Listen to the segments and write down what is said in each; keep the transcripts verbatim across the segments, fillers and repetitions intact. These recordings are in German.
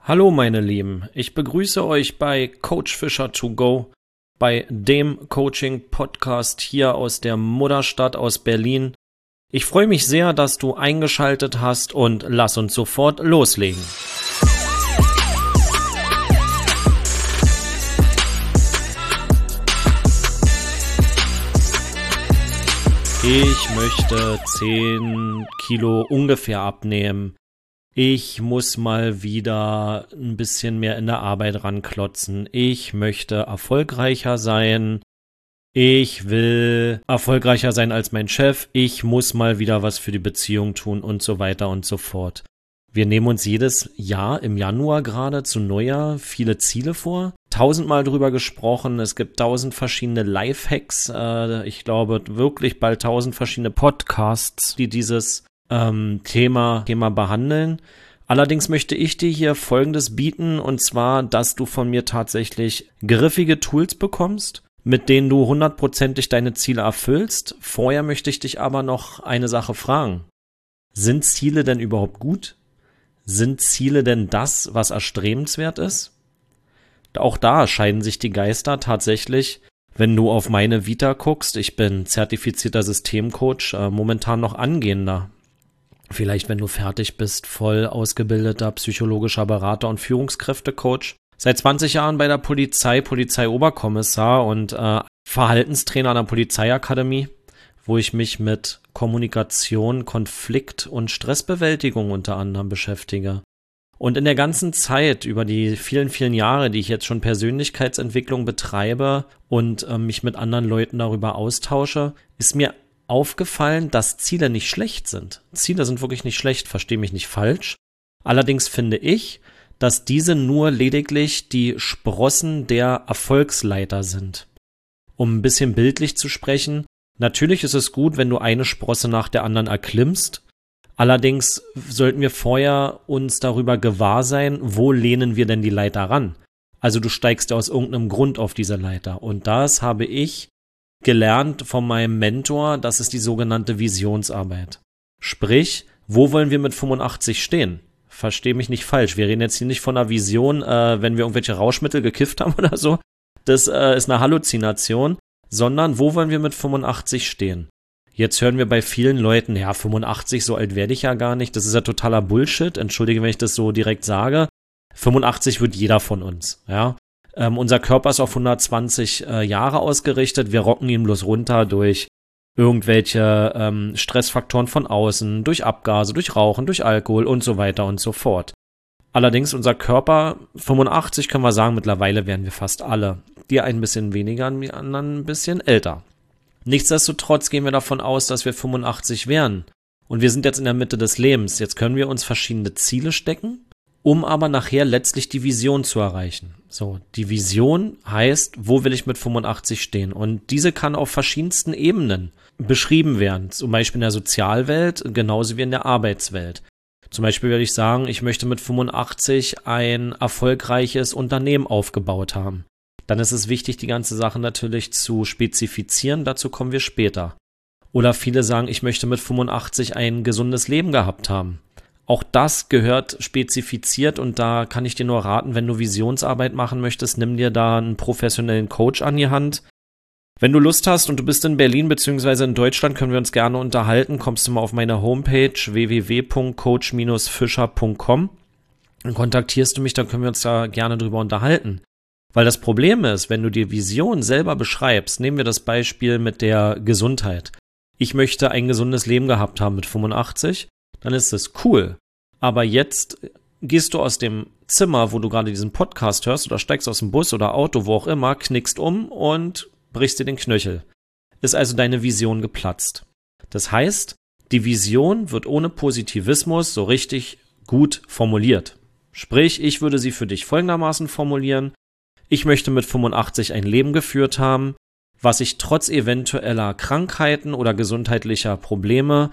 Hallo meine Lieben, ich begrüße euch bei Coach Fischer to go, bei dem Coaching-Podcast hier aus der Mutterstadt aus Berlin. Ich freue mich sehr, dass du eingeschaltet hast und lass uns sofort loslegen. Ich möchte zehn Kilo ungefähr abnehmen. Ich muss mal wieder ein bisschen mehr in der Arbeit ranklotzen. Ich möchte erfolgreicher sein. Ich will erfolgreicher sein als mein Chef. Ich muss mal wieder was für die Beziehung tun und so weiter und so fort. Wir nehmen uns jedes Jahr im Januar gerade zu Neujahr viele Ziele vor. Tausendmal drüber gesprochen. Es gibt tausend verschiedene Lifehacks. Äh, ich glaube wirklich bald tausend verschiedene Podcasts, die dieses ähm, Thema, Thema behandeln. Allerdings möchte ich dir hier Folgendes bieten, und zwar, dass du von mir tatsächlich griffige Tools bekommst, mit denen du hundertprozentig deine Ziele erfüllst. Vorher möchte ich dich aber noch eine Sache fragen. Sind Ziele denn überhaupt gut? Sind Ziele denn das, was erstrebenswert ist? Auch da scheiden sich die Geister tatsächlich, wenn du auf meine Vita guckst. Ich bin zertifizierter Systemcoach, äh, momentan noch angehender. Vielleicht, wenn du fertig bist, voll ausgebildeter psychologischer Berater und Führungskräftecoach. Seit zwanzig Jahren bei der Polizei, Polizeioberkommissar und äh, Verhaltenstrainer an der Polizeiakademie, wo ich mich mit Kommunikation, Konflikt und Stressbewältigung unter anderem beschäftige. Und in der ganzen Zeit, über die vielen, vielen Jahre, die ich jetzt schon Persönlichkeitsentwicklung betreibe und äh, mich mit anderen Leuten darüber austausche, ist mir aufgefallen, dass Ziele nicht schlecht sind. Ziele sind wirklich nicht schlecht, verstehe mich nicht falsch. Allerdings finde ich, dass diese nur lediglich die Sprossen der Erfolgsleiter sind. Um ein bisschen bildlich zu sprechen, natürlich ist es gut, wenn du eine Sprosse nach der anderen erklimmst. Allerdings sollten wir vorher uns darüber gewahr sein, wo lehnen wir denn die Leiter ran? Also du steigst ja aus irgendeinem Grund auf diese Leiter. Und das habe ich gelernt von meinem Mentor, das ist die sogenannte Visionsarbeit. Sprich, wo wollen wir mit fünfundachtzig stehen? Versteh mich nicht falsch, wir reden jetzt hier nicht von einer Vision, äh, wenn wir irgendwelche Rauschmittel gekifft haben oder so. Das äh, ist eine Halluzination, sondern wo wollen wir mit fünfundachtzig stehen? Jetzt hören wir bei vielen Leuten, ja, fünfundachtzig, so alt werde ich ja gar nicht. Das ist ja totaler Bullshit. Entschuldige, wenn ich das so direkt sage. fünfundachtzig wird jeder von uns, ja. Ähm, unser Körper ist auf hundertzwanzig äh, Jahre ausgerichtet. Wir rocken ihn bloß runter durch irgendwelche ähm, Stressfaktoren von außen, durch Abgase, durch Rauchen, durch Alkohol und so weiter und so fort. Allerdings unser Körper, fünfundachtzig können wir sagen, mittlerweile werden wir fast alle. Die ein bisschen weniger, die anderen ein bisschen älter. Nichtsdestotrotz gehen wir davon aus, dass wir fünfundachtzig werden. Und wir sind jetzt in der Mitte des Lebens. Jetzt können wir uns verschiedene Ziele stecken, um aber nachher letztlich die Vision zu erreichen. So, die Vision heißt, wo will ich mit fünfundachtzig stehen? Und diese kann auf verschiedensten Ebenen beschrieben werden. Zum Beispiel in der Sozialwelt, genauso wie in der Arbeitswelt. Zum Beispiel würde ich sagen, ich möchte mit fünfundachtzig ein erfolgreiches Unternehmen aufgebaut haben. Dann ist es wichtig, die ganze Sache natürlich zu spezifizieren, dazu kommen wir später. Oder viele sagen, ich möchte mit fünfundachtzig ein gesundes Leben gehabt haben. Auch das gehört spezifiziert und da kann ich dir nur raten, wenn du Visionsarbeit machen möchtest, nimm dir da einen professionellen Coach an die Hand. Wenn du Lust hast und du bist in Berlin bzw. in Deutschland, können wir uns gerne unterhalten, kommst du mal auf meine Homepage w w w punkt coach fischer punkt com und kontaktierst du mich, dann können wir uns da gerne drüber unterhalten. Weil das Problem ist, wenn du die Vision selber beschreibst, nehmen wir das Beispiel mit der Gesundheit. Ich möchte ein gesundes Leben gehabt haben mit fünfundachtzig, dann ist das cool. Aber jetzt gehst du aus dem Zimmer, wo du gerade diesen Podcast hörst oder steigst aus dem Bus oder Auto, wo auch immer, knickst um und brichst dir den Knöchel. Ist also deine Vision geplatzt. Das heißt, die Vision wird ohne Positivismus so richtig gut formuliert. Sprich, ich würde sie für dich folgendermaßen formulieren. Ich möchte mit fünfundachtzig ein Leben geführt haben, was ich trotz eventueller Krankheiten oder gesundheitlicher Probleme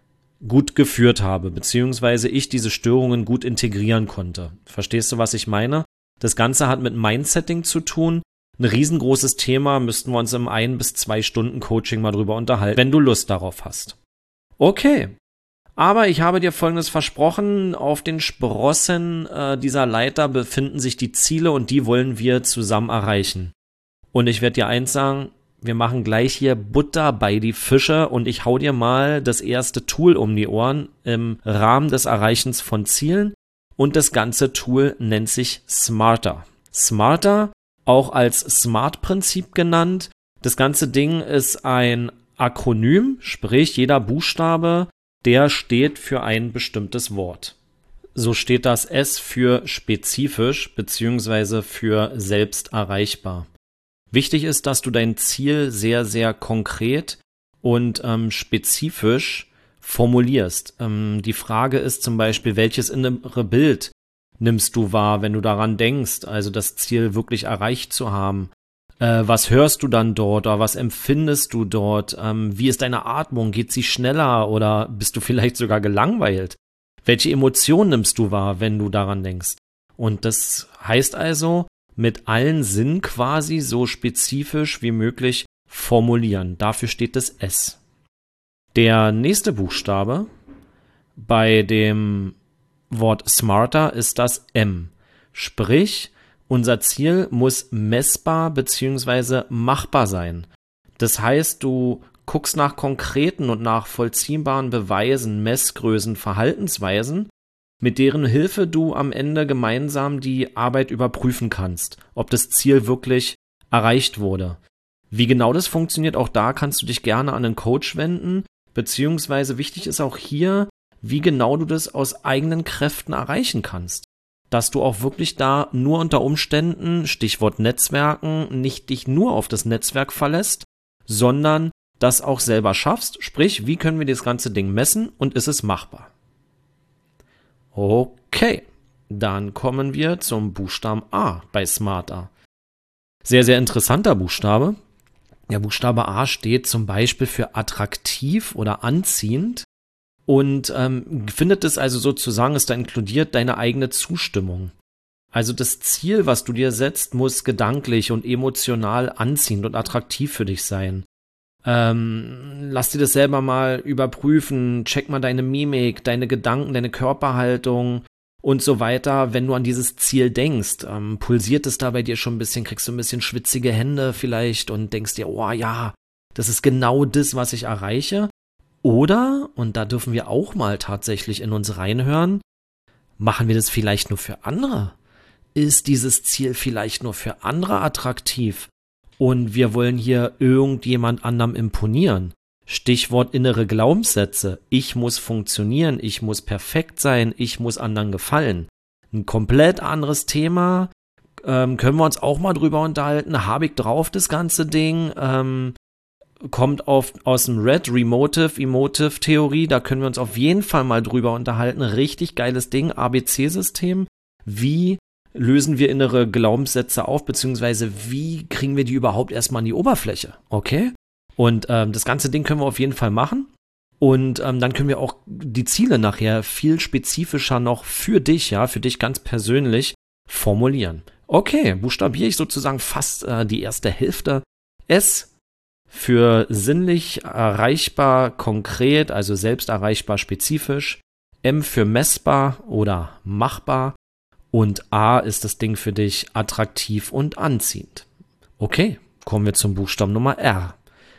gut geführt habe, beziehungsweise ich diese Störungen gut integrieren konnte. Verstehst du, was ich meine? Das Ganze hat mit Mindsetting zu tun. Ein riesengroßes Thema, müssten wir uns im ein bis zwei Stunden Coaching mal drüber unterhalten, wenn du Lust darauf hast. Okay, Aber ich habe dir Folgendes versprochen, auf den Sprossen äh, dieser Leiter befinden sich die Ziele und die wollen wir zusammen erreichen. Und ich werde dir eins sagen, wir machen gleich hier Butter bei die Fische und ich hau dir mal das erste Tool um die Ohren im Rahmen des Erreichens von Zielen und das ganze Tool nennt sich Smarter. Smarter, auch als Smart-Prinzip genannt. Das ganze Ding ist ein Akronym, sprich jeder Buchstabe, der steht für ein bestimmtes Wort. So steht das S für spezifisch bzw. für selbst erreichbar. Wichtig ist, dass du dein Ziel sehr, sehr konkret und ähm, spezifisch formulierst. Ähm, die Frage ist zum Beispiel, welches innere Bild nimmst du wahr, wenn du daran denkst, also das Ziel wirklich erreicht zu haben? Äh, was hörst du dann dort oder was empfindest du dort? Ähm, wie ist deine Atmung? Geht sie schneller oder bist du vielleicht sogar gelangweilt? Welche Emotionen nimmst du wahr, wenn du daran denkst? Und das heißt also, mit allen Sinnen quasi so spezifisch wie möglich formulieren. Dafür steht das S. Der nächste Buchstabe bei dem Wort Smarter ist das M. Sprich, unser Ziel muss messbar bzw. machbar sein. Das heißt, du guckst nach konkreten und nach vollziehbaren Beweisen, Messgrößen, Verhaltensweisen, mit deren Hilfe du am Ende gemeinsam die Arbeit überprüfen kannst, ob das Ziel wirklich erreicht wurde. Wie genau das funktioniert, auch da kannst du dich gerne an einen Coach wenden, beziehungsweise wichtig ist auch hier, wie genau du das aus eigenen Kräften erreichen kannst. Dass du auch wirklich da nur unter Umständen, Stichwort Netzwerken, nicht dich nur auf das Netzwerk verlässt, sondern das auch selber schaffst. Sprich, wie können wir das ganze Ding messen und ist es machbar? Okay, dann kommen wir zum Buchstaben A bei Smarter. Sehr, sehr interessanter Buchstabe. Der Buchstabe A steht zum Beispiel für attraktiv oder anziehend. Und ähm, findet es also sozusagen, ist da inkludiert deine eigene Zustimmung. Also das Ziel, was du dir setzt, muss gedanklich und emotional anziehend und attraktiv für dich sein. Ähm, lass dir das selber mal überprüfen, check mal deine Mimik, deine Gedanken, deine Körperhaltung und so weiter. Wenn du an dieses Ziel denkst, ähm, pulsiert es da bei dir schon ein bisschen, kriegst du ein bisschen schwitzige Hände vielleicht und denkst dir, oh ja, das ist genau das, was ich erreiche. Oder, und da dürfen wir auch mal tatsächlich in uns reinhören, machen wir das vielleicht nur für andere? Ist dieses Ziel vielleicht nur für andere attraktiv? Und wir wollen hier irgendjemand anderem imponieren? Stichwort innere Glaubenssätze. Ich muss funktionieren, ich muss perfekt sein, ich muss anderen gefallen. Ein komplett anderes Thema. Ähm, können wir uns auch mal drüber unterhalten? Habe ich drauf das ganze Ding? Ähm, kommt auf, aus dem Red Remotive Emotive Theorie, da können wir uns auf jeden Fall mal drüber unterhalten. Richtig geiles Ding, A B C-System. Wie lösen wir innere Glaubenssätze auf, beziehungsweise wie kriegen wir die überhaupt erstmal an die Oberfläche? Okay? Und ähm, das ganze Ding können wir auf jeden Fall machen. Und ähm, dann können wir auch die Ziele nachher viel spezifischer noch für dich, ja, für dich ganz persönlich formulieren. Okay, buchstabiere ich sozusagen fast äh, die erste Hälfte. S für sinnlich erreichbar, konkret, also selbst erreichbar, spezifisch. M für messbar oder machbar. Und A ist das Ding für dich attraktiv und anziehend. Okay, kommen wir zum Buchstaben Nummer R.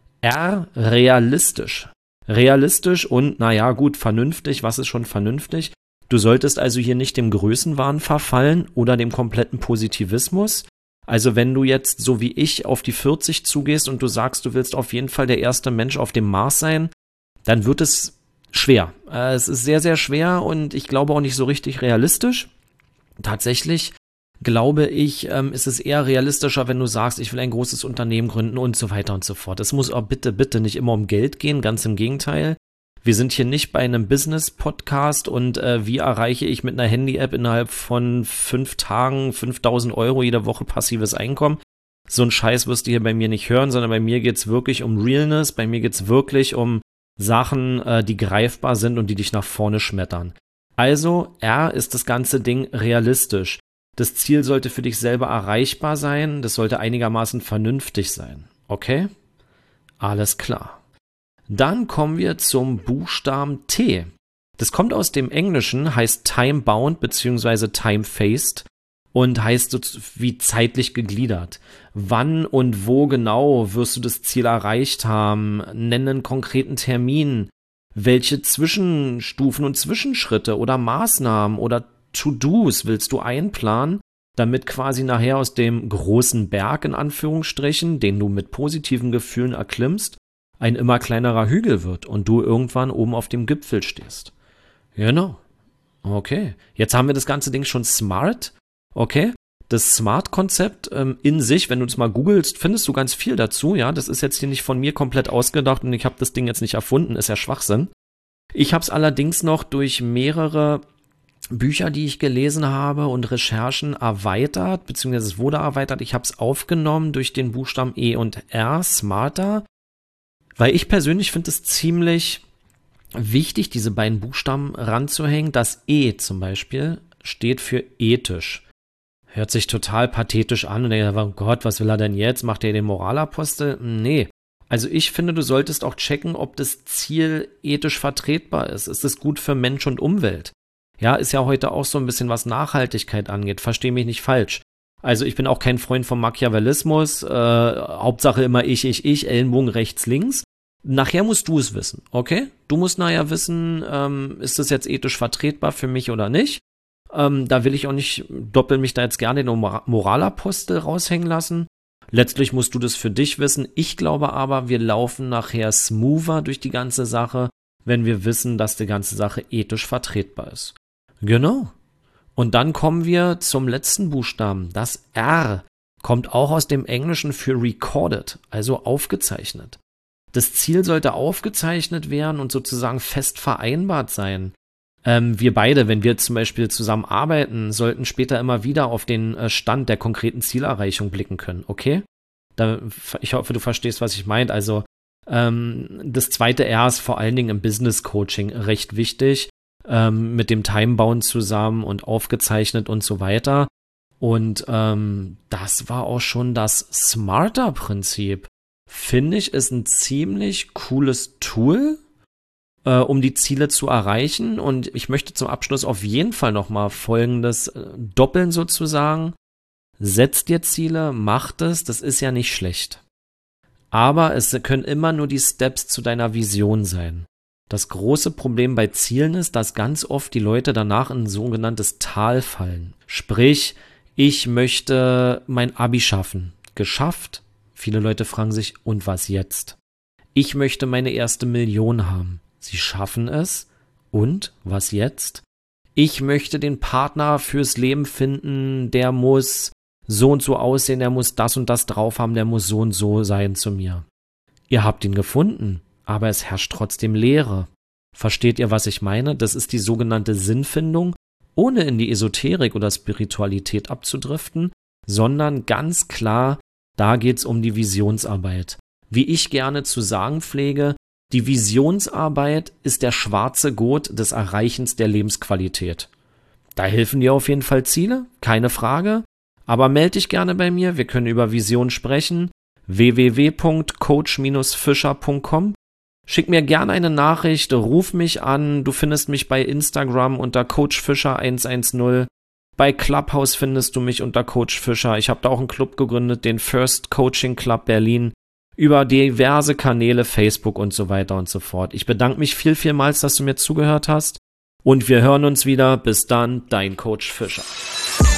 R, realistisch. Realistisch und, naja, gut, vernünftig. Was ist schon vernünftig? Du solltest also hier nicht dem Größenwahn verfallen oder dem kompletten Positivismus. Also wenn du jetzt, so wie ich, auf die vierzig zugehst und du sagst, du willst auf jeden Fall der erste Mensch auf dem Mars sein, dann wird es schwer. Äh, es ist sehr, sehr schwer und ich glaube auch nicht so richtig realistisch. Tatsächlich glaube ich, ähm, ist es eher realistischer, wenn du sagst, ich will ein großes Unternehmen gründen und so weiter und so fort. Es muss auch bitte, bitte nicht immer um Geld gehen, ganz im Gegenteil. Wir sind hier nicht bei einem Business-Podcast und äh, wie erreiche ich mit einer Handy-App innerhalb von fünf Tagen fünftausend Euro jede Woche passives Einkommen. So ein Scheiß wirst du hier bei mir nicht hören, sondern bei mir geht's wirklich um Realness, bei mir geht's wirklich um Sachen, äh, die greifbar sind und die dich nach vorne schmettern. Also, R ist das ganze Ding realistisch. Das Ziel sollte für dich selber erreichbar sein, das sollte einigermaßen vernünftig sein. Okay? Alles klar. Dann kommen wir zum Buchstaben T. Das kommt aus dem Englischen, heißt time-bound bzw. time-phased und heißt so wie zeitlich gegliedert. Wann und wo genau wirst du das Ziel erreicht haben? Nenne einen konkreten Termin. Welche Zwischenstufen und Zwischenschritte oder Maßnahmen oder To-Dos willst du einplanen, damit quasi nachher aus dem großen Berg in Anführungsstrichen, den du mit positiven Gefühlen erklimmst, ein immer kleinerer Hügel wird und du irgendwann oben auf dem Gipfel stehst. Genau. Okay. Jetzt haben wir das ganze Ding schon smart. Okay. Das Smart-Konzept ähm, in sich, wenn du es mal googelst, findest du ganz viel dazu. Ja, das ist jetzt hier nicht von mir komplett ausgedacht und ich habe das Ding jetzt nicht erfunden. Ist ja Schwachsinn. Ich habe es allerdings noch durch mehrere Bücher, die ich gelesen habe und Recherchen erweitert, beziehungsweise es wurde erweitert. Ich habe es aufgenommen durch den Buchstaben E und R, smarter, weil ich persönlich finde es ziemlich wichtig, diese beiden Buchstaben ranzuhängen. Das E zum Beispiel steht für ethisch. Hört sich total pathetisch an und denkt, oh Gott, was will er denn jetzt? Macht er den Moralapostel? Nee. Also ich finde, du solltest auch checken, ob das Ziel ethisch vertretbar ist. Ist es gut für Mensch und Umwelt? Ja, ist ja heute auch so ein bisschen, was Nachhaltigkeit angeht. Versteh mich nicht falsch. Also ich bin auch kein Freund vom Machiavellismus. Äh, Hauptsache immer ich, ich, ich, Ellenbogen rechts, links. Nachher musst du es wissen, okay? Du musst nachher wissen, ähm, ist das jetzt ethisch vertretbar für mich oder nicht? Ähm, da will ich auch nicht, doppel mich da jetzt gerne den Moralapostel raushängen lassen. Letztlich musst du das für dich wissen. Ich glaube aber, wir laufen nachher smoother durch die ganze Sache, wenn wir wissen, dass die ganze Sache ethisch vertretbar ist. Genau. Und dann kommen wir zum letzten Buchstaben. Das R kommt auch aus dem Englischen für recorded, also aufgezeichnet. Das Ziel sollte aufgezeichnet werden und sozusagen fest vereinbart sein. Ähm, wir beide, wenn wir zum Beispiel zusammen arbeiten, sollten später immer wieder auf den äh, Stand der konkreten Zielerreichung blicken können, okay? Da, ich hoffe, du verstehst, was ich meine. Also ähm, das zweite R ist vor allen Dingen im Business-Coaching recht wichtig, ähm, mit dem Timebound zusammen und aufgezeichnet und so weiter. Und ähm, das war auch schon das Smarter-Prinzip. Finde ich, ist ein ziemlich cooles Tool, äh, um die Ziele zu erreichen. Und ich möchte zum Abschluss auf jeden Fall nochmal Folgendes äh, doppeln sozusagen. Setz dir Ziele, mach das, das ist ja nicht schlecht. Aber es können immer nur die Steps zu deiner Vision sein. Das große Problem bei Zielen ist, dass ganz oft die Leute danach in ein sogenanntes Tal fallen. Sprich, ich möchte mein Abi schaffen. Geschafft? Viele Leute fragen sich, und was jetzt? Ich möchte meine erste Million haben. Sie schaffen es. Und was jetzt? Ich möchte den Partner fürs Leben finden, der muss so und so aussehen, der muss das und das drauf haben, der muss so und so sein zu mir. Ihr habt ihn gefunden, aber es herrscht trotzdem Leere. Versteht ihr, was ich meine? Das ist die sogenannte Sinnfindung, ohne in die Esoterik oder Spiritualität abzudriften, sondern ganz klar, da geht's um die Visionsarbeit. Wie ich gerne zu sagen pflege, die Visionsarbeit ist der schwarze Gurt des Erreichens der Lebensqualität. Da helfen dir auf jeden Fall Ziele, keine Frage. Aber melde dich gerne bei mir, wir können über Vision sprechen. w w w punkt coach fischer punkt com. Schick mir gerne eine Nachricht, ruf mich an. Du findest mich bei Instagram unter coach fischer hundertzehn. Bei Clubhouse findest du mich unter Coach Fischer. Ich habe da auch einen Club gegründet, den First Coaching Club Berlin. Über diverse Kanäle, Facebook und so weiter und so fort. Ich bedanke mich viel, vielmals, dass du mir zugehört hast. Und wir hören uns wieder. Bis dann, dein Coach Fischer.